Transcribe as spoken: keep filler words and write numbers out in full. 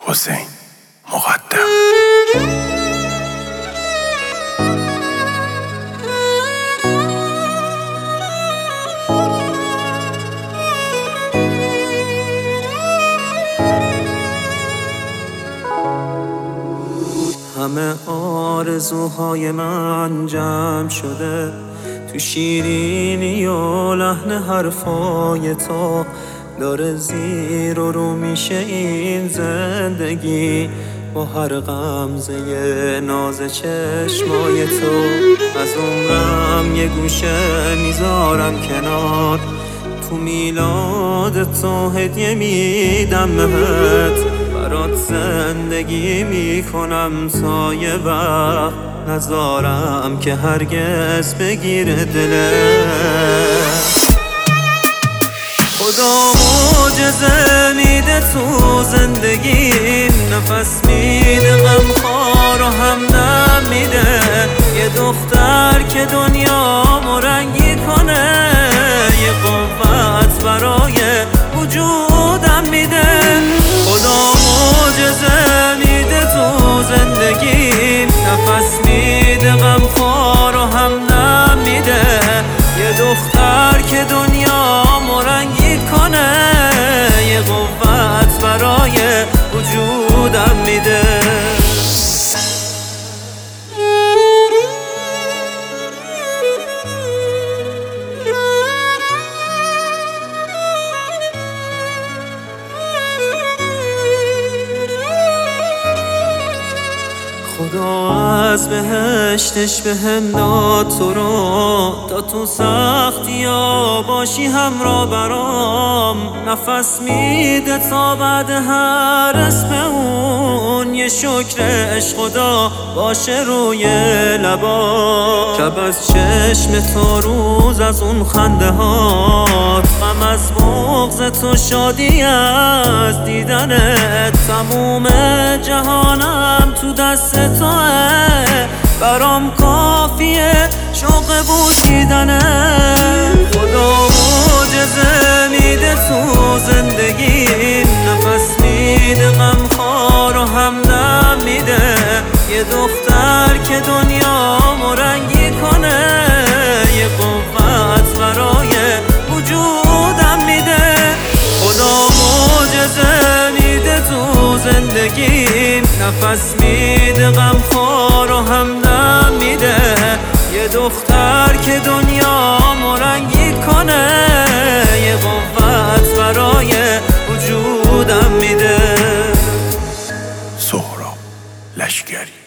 حسین مقدم. همه آرزوهای من جمع شده تو شیرینی و لحن حرفای تو، داره زیر و رو میشه این زندگی با هر غمزه ناز چشمای تو. از عمرم یه گوشه میذارم کنار، تو میلاد تو هدیه میدم بهت، برات زندگی میکنم تا یه وقت نذارم که هرگز بگیره دلت. خدا معجزه میده تو زندگیم، نفس میده غمخوار و همدم میده، یه دختر که دنیامو رنگی کنه، یه قوت برای وجودم میده. خدا معجزه میده تو زندگیم، نفس میده غمخوار و همدم میده، یه دختر که دنیامو رنگی کنه، یه قوت برای وجودم میده. خدا از بهشتش به هم داد تو رو، تا تو سختی ها باشی همراه برام، نفس میده تا بعد هر اسم اون یه شکر عشق خدا باشه روی لبا. شب از چشم تو، روز از اون خنده هات، غم از بغض تو، شادی از دیدنت، تموم جهانم تو دست توه، برام کافیه شوق بوسیدنه. خدا معجزه میده تو زندگیم، نفس میده غمخوار و همدم میده، یه دختر که دنیامو رنگی کنه، یه قوت برای وجودم میده. خدا معجزه میده تو زندگیم، نفس میده غمخوار و همدم میده، یه دختر که دنیامو رنگی کنه، یه قوت برای وجودم میده. سهراب لشکری.